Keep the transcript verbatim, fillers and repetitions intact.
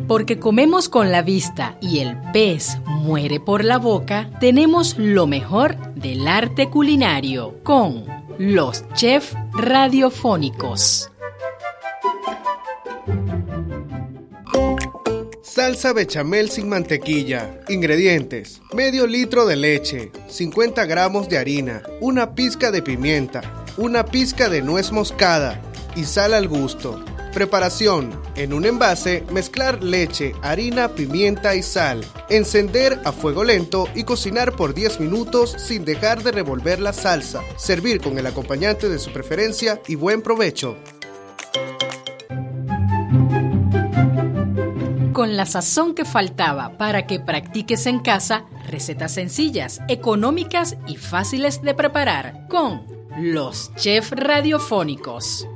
Porque comemos con la vista y el pez muere por la boca, tenemos lo mejor del arte culinario con los chefs radiofónicos. Salsa bechamel sin mantequilla. Ingredientes: medio litro de leche, cincuenta gramos de harina, una pizca de pimienta, una pizca de nuez moscada y sal al gusto. Preparación: en un envase, mezclar leche, harina, pimienta y sal. Encender a fuego lento y cocinar por diez minutos sin dejar de revolver la salsa. Servir con el acompañante de su preferencia y buen provecho. Con la sazón que faltaba para que practiques en casa recetas sencillas, económicas y fáciles de preparar con los chefs radiofónicos.